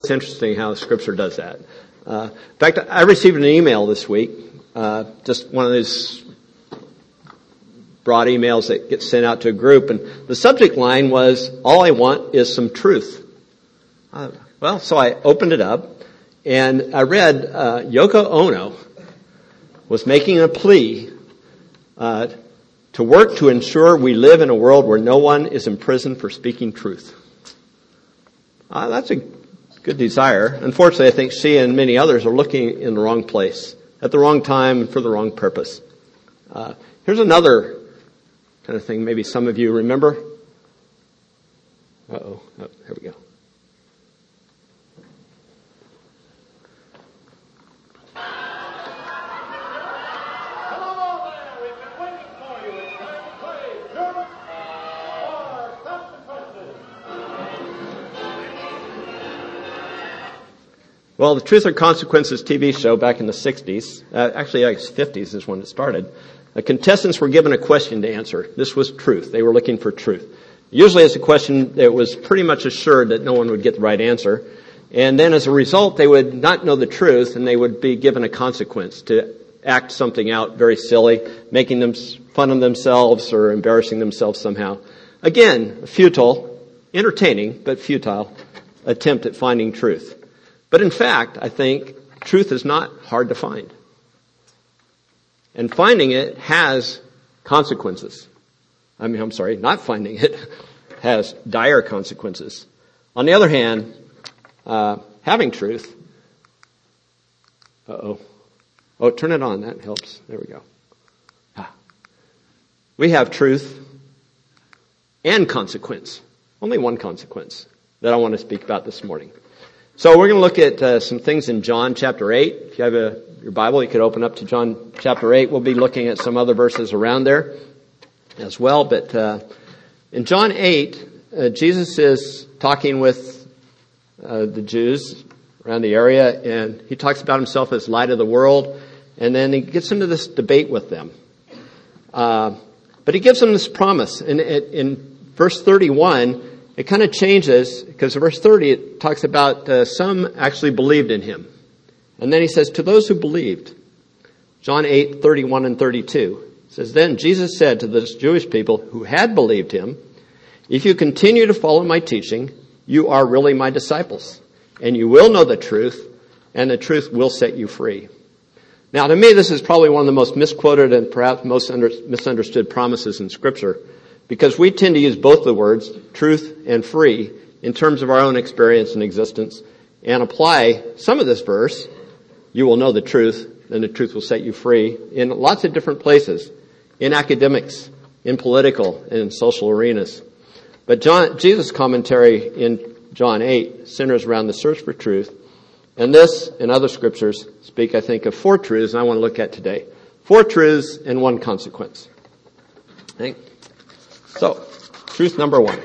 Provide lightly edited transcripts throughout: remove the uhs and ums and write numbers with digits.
It's interesting how Scripture does that. In fact, I received an email this week, just one of those broad emails that get sent out to a group, and the subject line was, all I want is some truth. So I opened it up, and I read Yoko Ono was making a plea to work to ensure we live in a world where no one is imprisoned for speaking truth. That's a good desire. Unfortunately, I think she and many others are looking in the wrong place, at the wrong time, and for the wrong purpose. Here's another kind of thing maybe some of you remember. Oh, here we go. Well, the Truth or Consequences TV show back in the 60s, actually I guess 50s is when it started, the contestants were given a question to answer. This was truth. They were looking for truth. Usually it's a question that was pretty much assured that no one would get the right answer. And then as a result, they would not know the truth and they would be given a consequence to act something out very silly, making them fun of themselves or embarrassing themselves somehow. Again, futile, entertaining, but futile attempt at finding truth. But in fact, I think truth is not hard to find. And finding it has consequences. Not finding it has dire consequences. On the other hand, having truth, turn it on, that helps. There we go. We have truth and consequence. Only one consequence that I want to speak about this morning. So we're going to look at some things in John chapter 8. If you have your Bible, you could open up to John chapter 8. We'll be looking at some other verses around there as well. But in John 8, Jesus is talking with the Jews around the area, and he talks about himself as light of the world, and then he gets into this debate with them. But he gives them this promise. In verse 31, it kind of changes, because in verse 30 it talks about some actually believed in him. And then he says, to those who believed, John 8, 31 and 32, says, then Jesus said to the Jewish people who had believed him, if you continue to follow my teaching, you are really my disciples, and you will know the truth, and the truth will set you free. Now, to me, this is probably one of the most misquoted and perhaps most misunderstood promises in Scripture, because we tend to use both the words, truth and free, in terms of our own experience and existence, and apply some of this verse, you will know the truth, and the truth will set you free, in lots of different places, in academics, in political, and in social arenas. But Jesus' commentary in John 8 centers around the search for truth, and this and other scriptures speak, I think, of 4 truths I want to look at today. 4 truths and 1 consequence. Okay? So, truth number 1.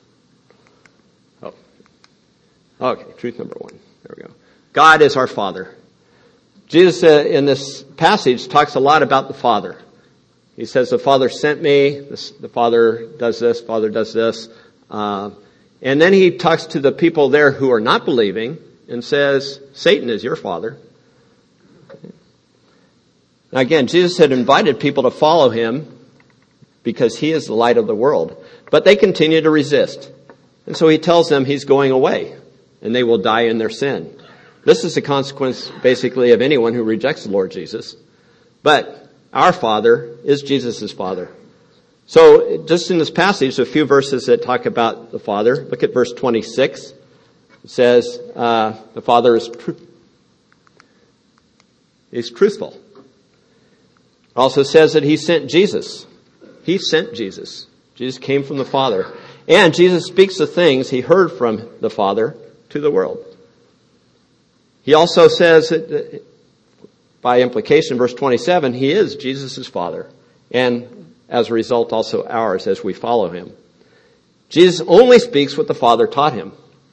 Truth number 1. There we go. God is our Father. Jesus in this passage talks a lot about the Father. He says, the Father sent me, the Father does this, Father does this. And then he talks to the people there who are not believing and says, Satan is your father. Now again, Jesus had invited people to follow him because he is the light of the world. But they continue to resist. And so he tells them he's going away and they will die in their sin. This is the consequence basically of anyone who rejects the Lord Jesus. But our Father is Jesus' Father. So just in this passage, a few verses that talk about the Father. Look at verse 26. It says the Father is truthful. It also says that he sent Jesus. He sent Jesus. Jesus came from the Father. And Jesus speaks the things he heard from the Father to the world. He also says that, by implication, verse 27, he is Jesus' Father. And as a result, also ours as we follow him. Jesus only speaks what the Father taught him.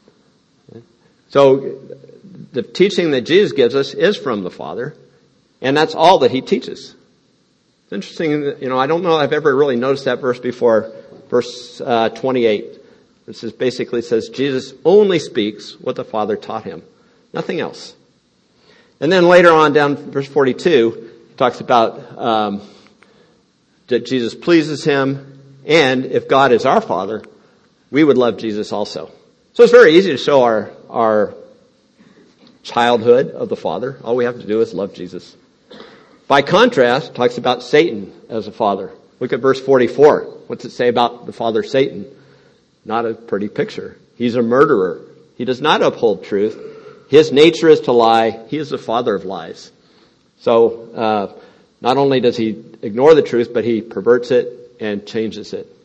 So the teaching that Jesus gives us is from the Father. And that's all that he teaches. It's interesting, I don't know if I've ever really noticed that verse before. Verse 28. This is basically says Jesus only speaks what the Father taught him. Nothing else. And then later on down verse 42, it talks about that Jesus pleases him, and if God is our Father, we would love Jesus also. So it's very easy to show our childhood of the Father. All we have to do is love Jesus. By contrast, it talks about Satan as a father. Look at verse 44. What's it say about the father Satan? Not a pretty picture. He's a murderer. He does not uphold truth. His nature is to lie. He is the father of lies. So not only does he ignore the truth, but he perverts it and changes it.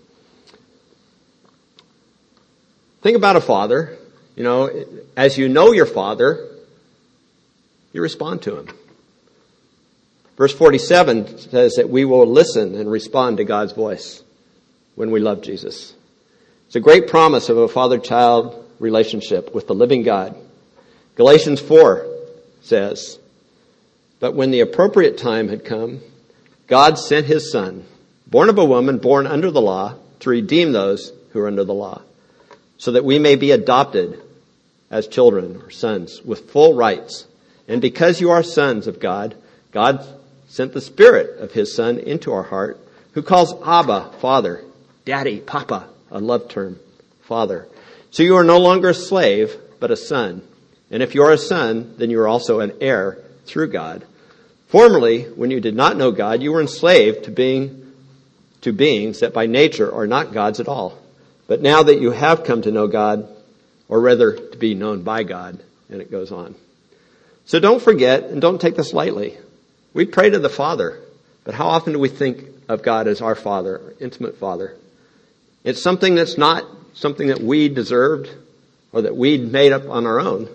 Think about a father. You know, as you know your father, you respond to him. Verse 47 says that we will listen and respond to God's voice when we love Jesus. It's a great promise of a father-child relationship with the living God. Galatians 4 says, "But when the appropriate time had come, God sent his Son, born of a woman, born under the law, to redeem those who are under the law, so that we may be adopted as children or sons with full rights. And because you are sons of God, God sent the Spirit of his Son into our heart, who calls Abba, Father, Daddy, Papa, a love term, Father. So you are no longer a slave, but a son. And if you are a son, then you are also an heir through God. Formerly, when you did not know God, you were enslaved to beings that by nature are not God's at all. But now that you have come to know God, or rather to be known by God," and it goes on. So don't forget and don't take this lightly. We pray to the Father, but how often do we think of God as our Father, our intimate Father? It's something that's not something that we deserved or that we made up on our own.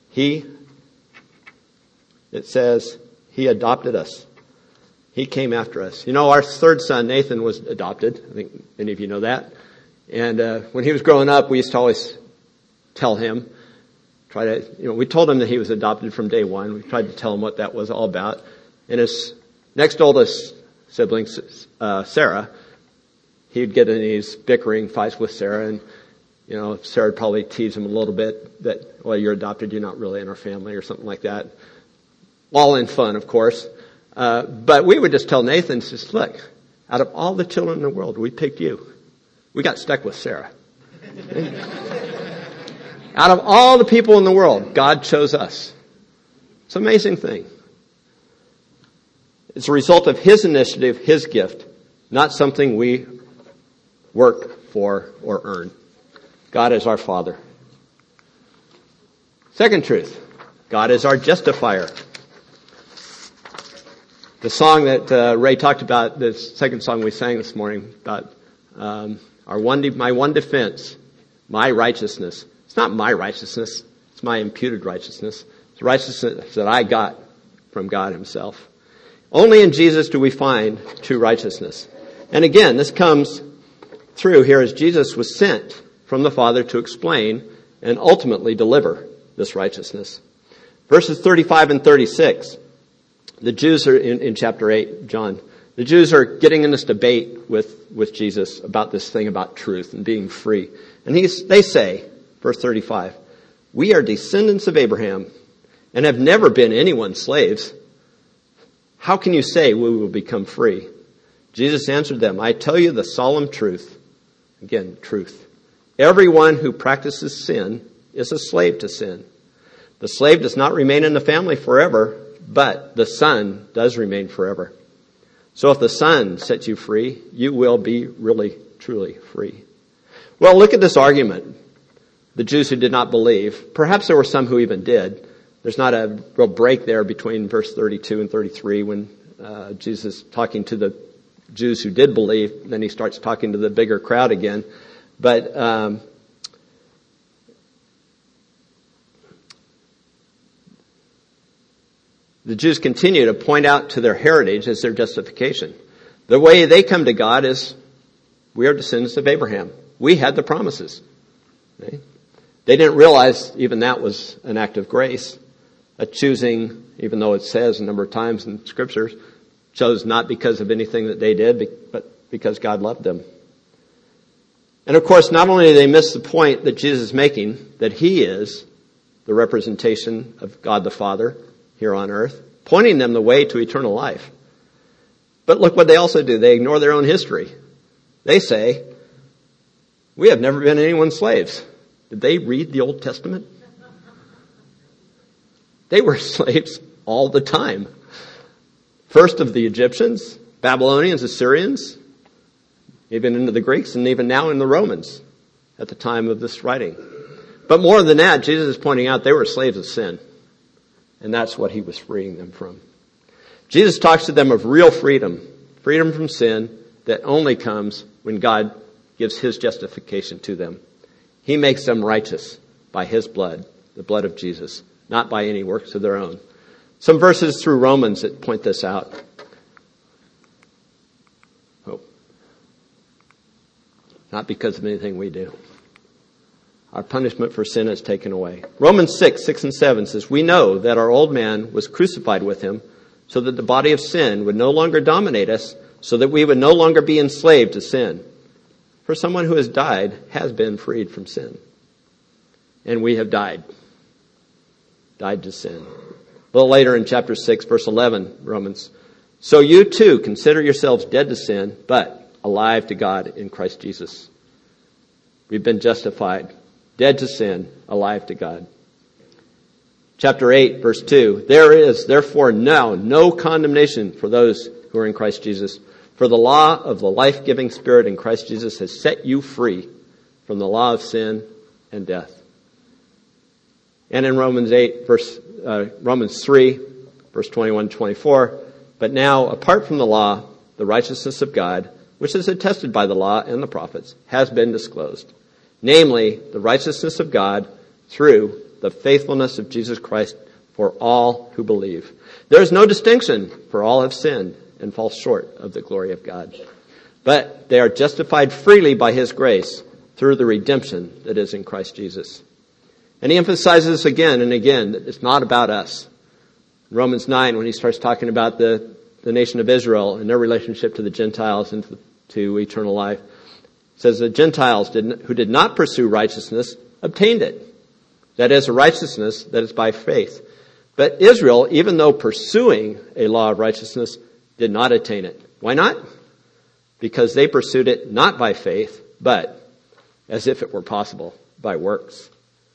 It says, he adopted us. He came after us. You know, our third son, Nathan, was adopted. I think many of you know that. And when he was growing up, we used to always tell him, we told him that he was adopted from day one. We tried to tell him what that was all about. And his next oldest sibling, Sarah, he'd get in these bickering fights with Sarah, and Sarah would probably tease him a little bit that, well, you're adopted, you're not really in our family, or something like that. All in fun, of course. But we would just tell Nathan, just look, out of all the children in the world, we picked you. We got stuck with Sarah. Out of all the people in the world, God chose us. It's an amazing thing. It's a result of his initiative, his gift, not something we work for or earn. God is our Father. Second truth, God is our justifier. The song that Ray talked about, the second song we sang this morning, about my one defense, my righteousness. It's not my righteousness. It's my imputed righteousness. It's the righteousness that I got from God himself. Only in Jesus do we find true righteousness. And again, this comes through here as Jesus was sent from the Father to explain and ultimately deliver this righteousness. Verses 35 and 36. The Jews are in chapter 8, John. The Jews are getting in this debate with Jesus about this thing about truth and being free. And they say, verse 35, "We are descendants of Abraham and have never been anyone's slaves. How can you say we will become free?" Jesus answered them, "I tell you the solemn truth." Again, truth. "Everyone who practices sin is a slave to sin. The slave does not remain in the family forever, but the Son does remain forever. So if the Son sets you free, you will be really, truly free." Well, look at this argument. The Jews who did not believe, perhaps there were some who even did. There's not a real break there between verse 32 and 33 when Jesus is talking to the Jews who did believe. Then he starts talking to the bigger crowd again. But the Jews continue to point out to their heritage as their justification. The way they come to God is, we are descendants of Abraham. We had the promises. Okay? They didn't realize even that was an act of grace. A choosing, even though it says a number of times in scriptures, chose not because of anything that they did, but because God loved them. And of course, not only do they miss the point that Jesus is making, that he is the representation of God the Father here on earth, pointing them the way to eternal life. But look what they also do. They ignore their own history. They say, we have never been anyone's slaves. Did they read the Old Testament? They were slaves all the time. First of the Egyptians, Babylonians, Assyrians, even into the Greeks, and even now in the Romans at the time of this writing. But more than that, Jesus is pointing out they were slaves of sin. And that's what he was freeing them from. Jesus talks to them of real freedom, freedom from sin that only comes when God gives his justification to them. He makes them righteous by his blood, the blood of Jesus, not by any works of their own. Some verses through Romans that point this out. Oh. Not because of anything we do. Our punishment for sin is taken away. Romans 6 and 7 says, we know that our old man was crucified with him so that the body of sin would no longer dominate us, so that we would no longer be enslaved to sin. For someone who has died has been freed from sin. And we have died to sin. A little later in chapter 6, verse 11, Romans. So you too consider yourselves dead to sin, but alive to God in Christ Jesus. We've been justified, dead to sin, alive to God. Chapter 8, verse 2. There is therefore now no condemnation for those who are in Christ Jesus. For the law of the life-giving Spirit in Christ Jesus has set you free from the law of sin and death. And in Romans 3, verse 21-24, but now, apart from the law, the righteousness of God, which is attested by the law and the prophets, has been disclosed. Namely, the righteousness of God through the faithfulness of Jesus Christ for all who believe. There is no distinction, for all have sinned and fall short of the glory of God. But they are justified freely by his grace through the redemption that is in Christ Jesus. And he emphasizes again and again that it's not about us. In Romans 9, when he starts talking about the nation of Israel and their relationship to the Gentiles and to eternal life, it says the Gentiles who did not pursue righteousness obtained it. That is a righteousness that is by faith. But Israel, even though pursuing a law of righteousness, did not attain it. Why not? Because they pursued it not by faith, but as if it were possible, by works.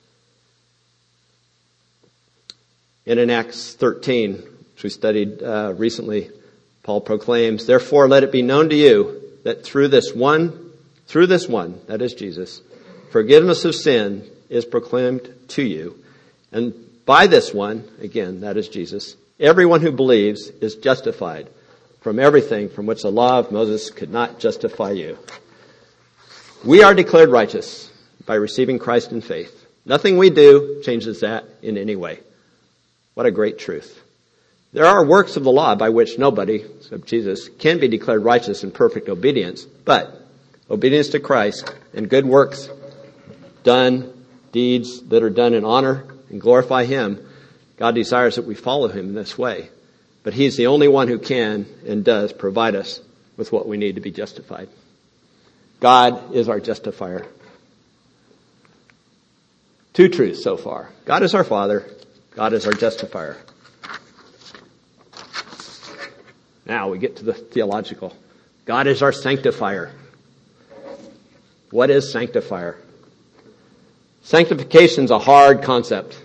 And in Acts 13, which we studied recently, Paul proclaims, therefore let it be known to you that through this one, that is Jesus, forgiveness of sin is proclaimed to you. And by this one, again, that is Jesus, everyone who believes is justified from everything from which the law of Moses could not justify you. We are declared righteous by receiving Christ in faith. Nothing we do changes that in any way. What a great truth. There are works of the law by which nobody, except Jesus, can be declared righteous in perfect obedience, but obedience to Christ and good works done, deeds that are done in honor and glorify him, God desires that we follow him in this way. But he's the only one who can and does provide us with what we need to be justified. God is our justifier. Two truths so far. God is our Father. God is our justifier. Now we get to the theological. God is our sanctifier. What is sanctifier? Sanctification is a hard concept.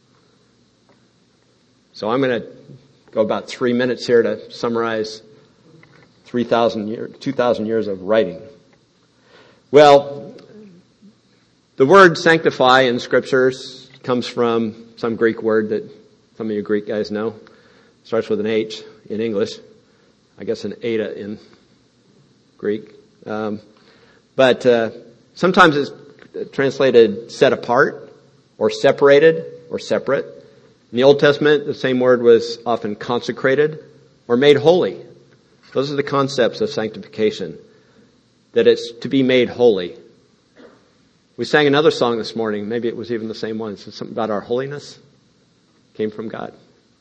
So I'm going to go about 3 minutes here to summarize 2,000 years of writing. Well, the word sanctify in scriptures comes from some Greek word that some of you Greek guys know. It starts with an H in English. I guess an eta in Greek. But sometimes it's translated set apart or separated or separate. In the Old Testament, the same word was often consecrated or made holy. Those are the concepts of sanctification, that it's to be made holy. We sang another song this morning. Maybe it was even the same one. It said something about our holiness came from God.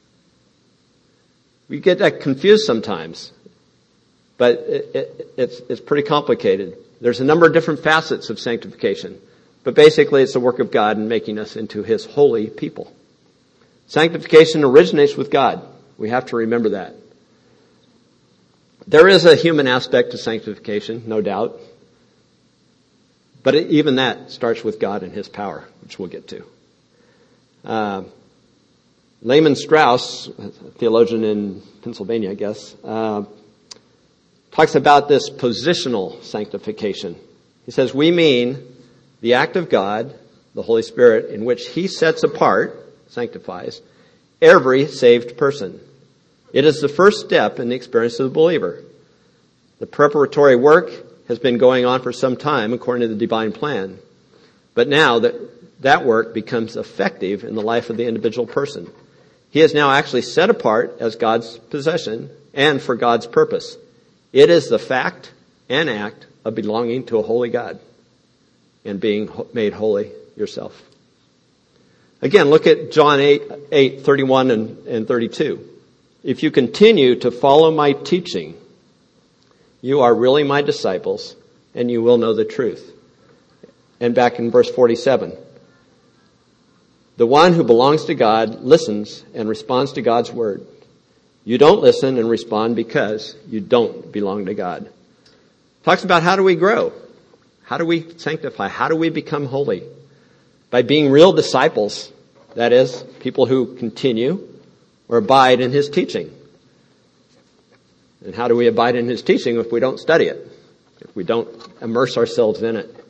We get that confused sometimes, but it's pretty complicated. There's a number of different facets of sanctification. But basically it's the work of God in making us into His holy people. Sanctification originates with God. We have to remember that. There is a human aspect to sanctification, no doubt. But even that starts with God and His power, which we'll get to. Lehman Strauss, a theologian in Pennsylvania, I guess, talks about this positional sanctification. He says, we mean the act of God, the Holy Spirit, in which He sets apart, sanctifies, every saved person. It is the first step in the experience of the believer. The preparatory work has been going on for some time according to the divine plan. But now that work becomes effective in the life of the individual person. He is now actually set apart as God's possession and for God's purpose. It is the fact and act of belonging to a holy God and being made holy yourself. Again, look at John 8:31 and 32. If you continue to follow my teaching, you are really my disciples, and you will know the truth. And back in verse 47, the one who belongs to God listens and responds to God's word. You don't listen and respond because you don't belong to God. Talks about how do we grow? How do we sanctify? How do we become holy? By being real disciples, that is, people who continue or abide in His teaching. And how do we abide in His teaching if we don't study it? If we don't immerse ourselves in it?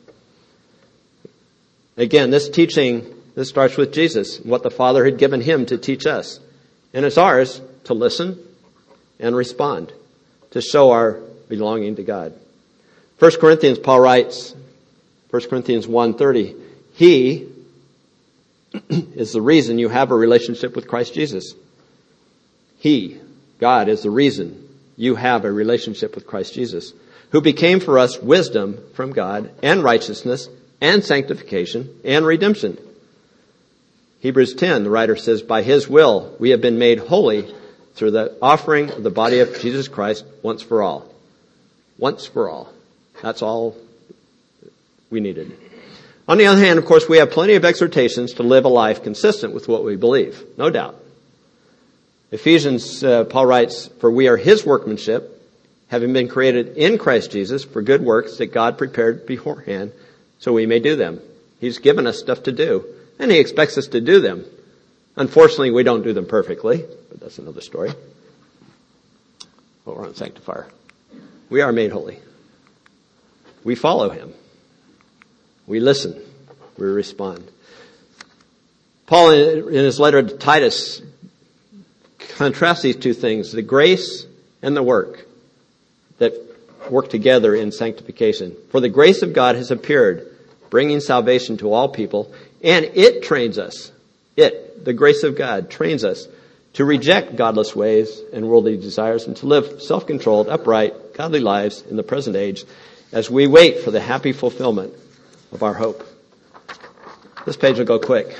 Again, this teaching, this starts with Jesus, what the Father had given Him to teach us. And it's ours to listen and respond, to show our belonging to God. 1 Corinthians, Paul writes, 1 Corinthians 1:30, He is the reason you have a relationship with Christ Jesus. He, God, is the reason you have a relationship with Christ Jesus, who became for us wisdom from God and righteousness and sanctification and redemption. Hebrews 10, the writer says, by His will we have been made holy through the offering of the body of Jesus Christ once for all. Once for all. That's all we needed. On the other hand, of course, we have plenty of exhortations to live a life consistent with what we believe. No doubt. Ephesians, Paul writes, for we are His workmanship, having been created in Christ Jesus for good works that God prepared beforehand so we may do them. He's given us stuff to do, and He expects us to do them. Unfortunately, we don't do them perfectly, but that's another story. But we're on Sanctifier. We are made holy. We follow Him. We listen. We respond. Paul, in his letter to Titus, contrasts these two things, the grace and the work that work together in sanctification. For the grace of God has appeared, bringing salvation to all people, and it trains us. The grace of God, trains us to reject godless ways and worldly desires and to live self-controlled, upright, godly lives in the present age as we wait for the happy fulfillment of our hope. This page will go quick.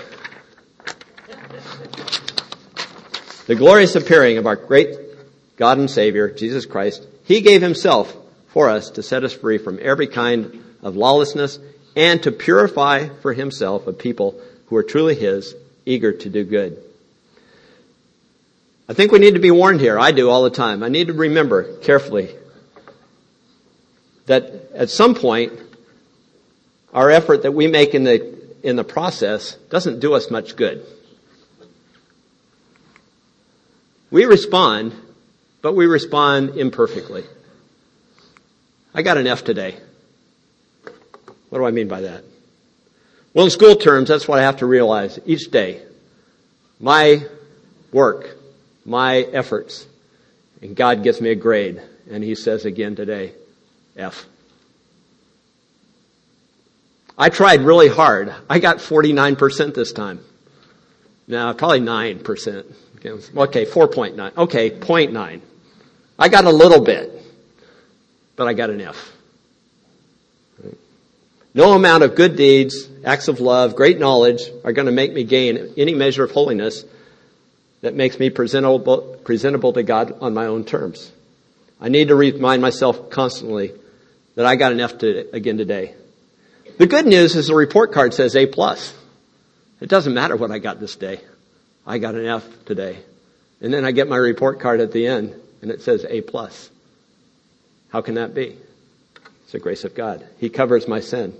The glorious appearing of our great God and Savior, Jesus Christ, He gave Himself for us to set us free from every kind of lawlessness and to purify for Himself a people who are truly His, eager to do good. I think we need to be warned here. I do all the time. I need to remember carefully that at some point, our effort that we make in the process doesn't do us much good. We respond, but we respond imperfectly. I got an F today. What do I mean by that? Well, in school terms, that's what I have to realize each day. My work, my efforts, and God gives me a grade, and He says again today, F. I tried really hard. I got 49% this time. No, probably 9%. Okay, 4.9. Okay, 0.9. I got a little bit, but I got an F. No amount of good deeds, acts of love, great knowledge are going to make me gain any measure of holiness that makes me presentable to God on my own terms. I need to remind myself constantly that I got an F again today. The good news is the report card says A+. It doesn't matter what I got this day. I got an F today. And then I get my report card at the end and it says A+. How can that be? It's the grace of God. He covers my sin.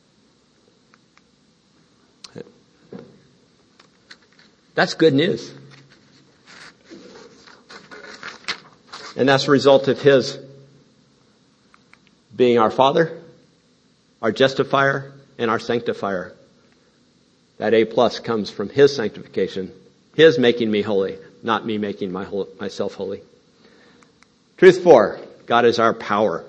That's good news. And that's a result of His being our Father, our justifier, and our sanctifier. That A+ comes from His sanctification, His making me holy, not me making myself holy. Truth 4, God is our power.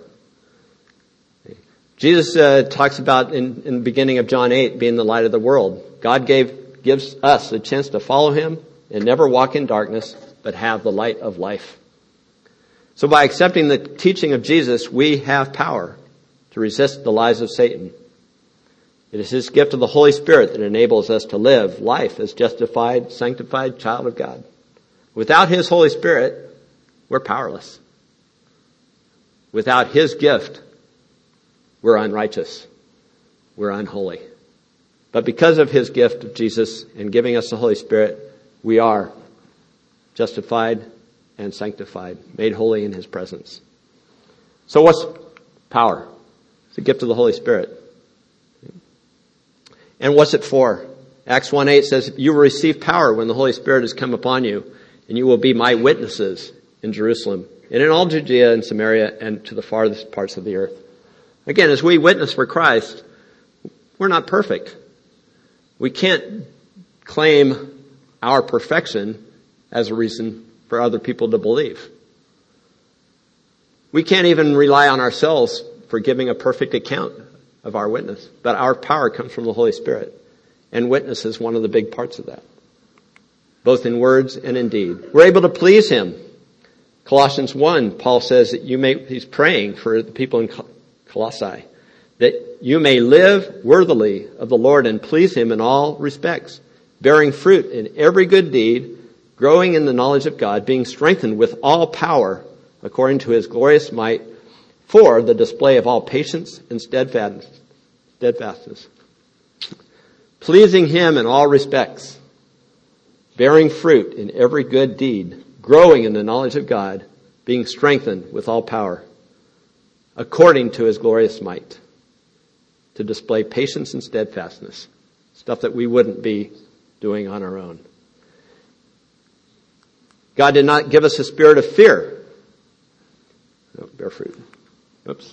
Jesus talks about in the beginning of John 8 being the light of the world. God gives us a chance to follow Him and never walk in darkness, but have the light of life. So by accepting the teaching of Jesus, we have power to resist the lies of Satan. It is His gift of the Holy Spirit that enables us to live life as justified, sanctified child of God. Without His Holy Spirit, we're powerless. Without His gift, we're unrighteous. We're unholy. But because of His gift of Jesus and giving us the Holy Spirit, we are justified and sanctified, made holy in His presence. So what's power? It's a gift of the Holy Spirit. And what's it for? Acts 1:8 says, you will receive power when the Holy Spirit has come upon you, and you will be my witnesses in Jerusalem, and in all Judea and Samaria, and to the farthest parts of the earth. Again, as we witness for Christ, we're not perfect. We can't claim our perfection as a reason for other people to believe. We can't even rely on ourselves for giving a perfect account of our witness. But our power comes from the Holy Spirit. And witness is one of the big parts of that. Both in words and in deed. We're able to please Him. Colossians 1, Paul says that he's praying for the people in Colossae, that you may live worthily of the Lord and please Him in all respects, bearing fruit in every good deed, growing in the knowledge of God, being strengthened with all power according to His glorious might, for the display of all patience and steadfastness. Pleasing Him in all respects, bearing fruit in every good deed, growing in the knowledge of God, being strengthened with all power, according to His glorious might, to display patience and steadfastness, stuff that we wouldn't be doing on our own. God did not give us a spirit of fear. No, bear fruit. Oops.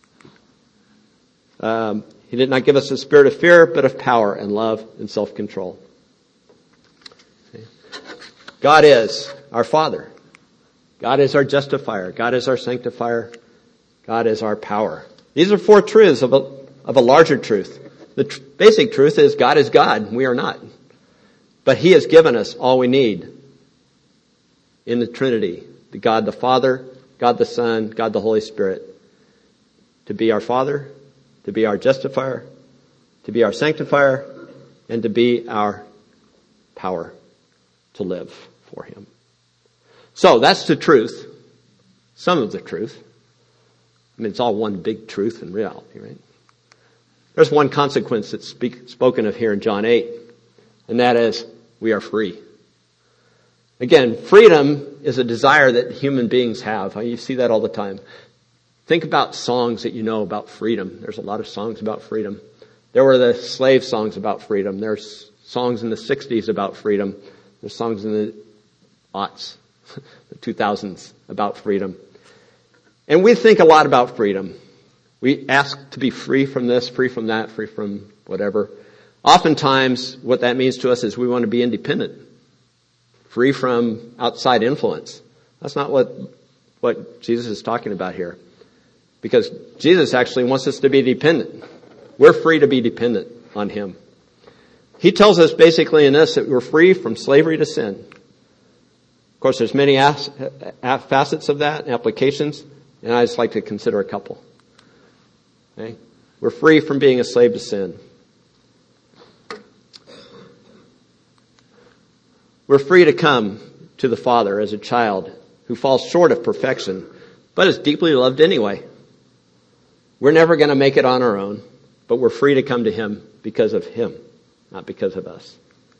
He did not give us a spirit of fear, but of power and love and self-control. Okay. God is our Father. God is our justifier. God is our sanctifier. God is our power. These are 4 truths of a larger truth. The basic truth is God is God. We are not. But He has given us all we need in the Trinity. The God the Father, God the Son, God the Holy Spirit. To be our Father, to be our justifier, to be our sanctifier, and to be our power to live for Him. So that's the truth. Some of the truth. I mean, it's all one big truth in reality, right? There's one consequence that's spoken of here in John 8, and that is we are free. Again, freedom is a desire that human beings have. You see that all the time. Think about songs that you know about freedom. There's a lot of songs about freedom. There were the slave songs about freedom. There's songs in the 60s about freedom. There's songs in the aughts, the 2000s about freedom. And we think a lot about freedom. We ask to be free from this, free from that, free from whatever. Oftentimes, what that means to us is we want to be independent, free from outside influence. That's not what Jesus is talking about here. Because Jesus actually wants us to be dependent. We're free to be dependent on Him. He tells us basically in this that we're free from slavery to sin. Of course, there's many facets of that, applications, and I just like to consider a couple. Okay? We're free from being a slave to sin. We're free to come to the Father as a child who falls short of perfection, but is deeply loved anyway. We're never going to make it on our own, but we're free to come to him because of him, not because of us.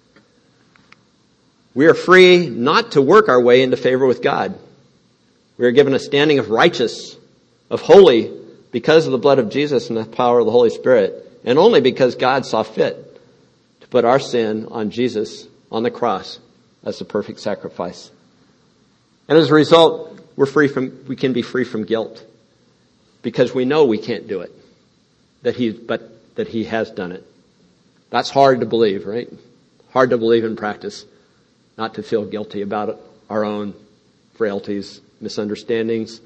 We are free not to work our way into favor with God. We are given a standing of righteous, of holy, because of the blood of Jesus and the power of the Holy Spirit, and only because God saw fit to put our sin on Jesus on the cross as the perfect sacrifice. And as a result, we can be free from guilt because we know we can't do it, but that he has done it. That's hard to believe, right? Hard to believe in practice, not to feel guilty about our own frailties, misunderstandings.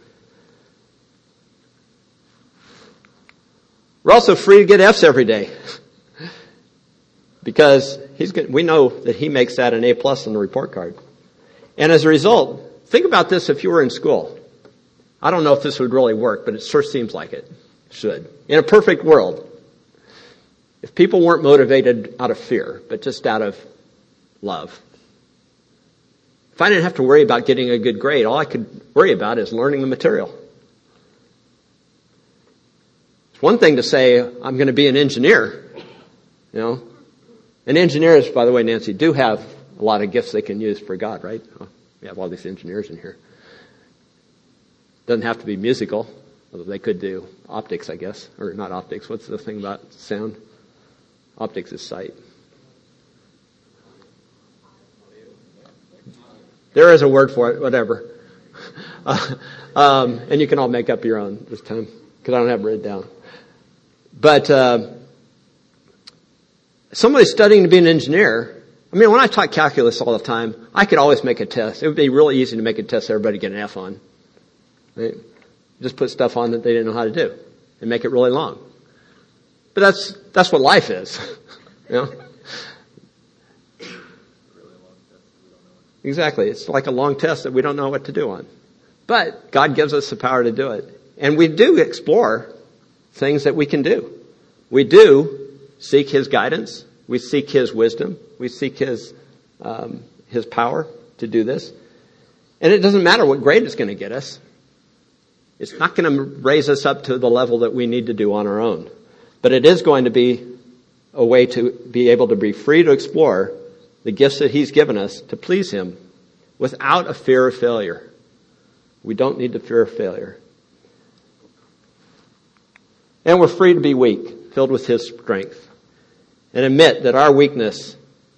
We're also free to get F's every day because we know that he makes that an A+ on the report card. And as a result, think about this if you were in school. I don't know if this would really work, but it sure seems like it should. In a perfect world, if people weren't motivated out of fear, but just out of love. If I didn't have to worry about getting a good grade, all I could worry about is learning the material. It's one thing to say, I'm going to be an engineer. You know, and engineers, by the way, Nancy, do have a lot of gifts they can use for God, right? We have all these engineers in here. Doesn't have to be musical, although they could do optics, I guess. Or not optics, what's the thing about sound? Optics is sight. There is a word for it, whatever. And you can all make up your own this time, because I don't have it written down. But somebody studying to be an engineer, I mean, when I taught calculus all the time, I could always make a test. It would be really easy to make a test everybody get an F on. Right? Just put stuff on that they didn't know how to do and make it really long. But that's what life is. You know? Exactly. It's like a long test that we don't know what to do on. But God gives us the power to do it. And we do explore things that we can do. We do seek his guidance. We seek his wisdom. We seek his power to do this. And it doesn't matter what grade it's going to get us. It's not going to raise us up to the level that we need to do on our own. But it is going to be a way to be able to be free to explore the gifts that he's given us to please him without a fear of failure. We don't need to fear failure. And we're free to be weak, filled with his strength, and admit that our weakness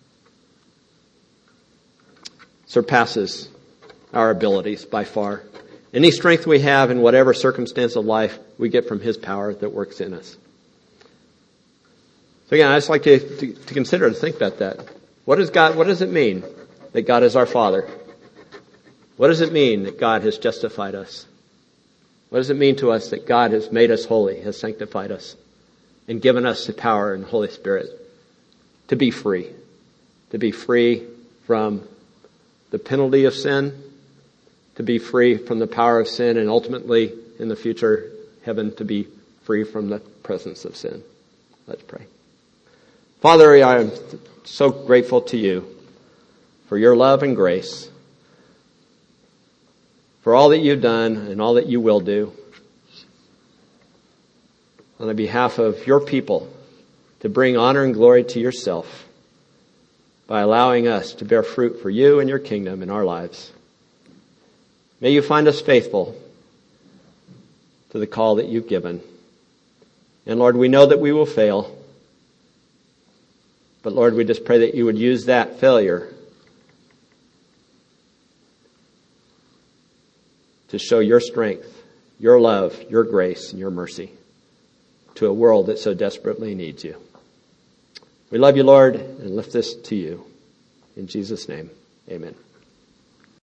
surpasses our abilities by far. Any strength we have in whatever circumstance of life, we get from his power that works in us. So again, I just like to consider, to think about that. What does it mean that God is our Father? What does it mean that God has justified us? What does it mean to us that God has made us holy, has sanctified us, and given us the power and the Holy Spirit to be free from the penalty of sin, to be free from the power of sin, and ultimately, in the future, heaven, to be free from the presence of sin. Let's pray. Father, I am so grateful to you for your love and grace, for all that you've done and all that you will do on the behalf of your people to bring honor and glory to yourself by allowing us to bear fruit for you and your kingdom in our lives. May you find us faithful to the call that you've given. And Lord, we know that we will fail. But Lord, we just pray that you would use that failure to show your strength, your love, your grace, and your mercy to a world that so desperately needs you. We love you, Lord, and lift this to you. In Jesus' name, amen.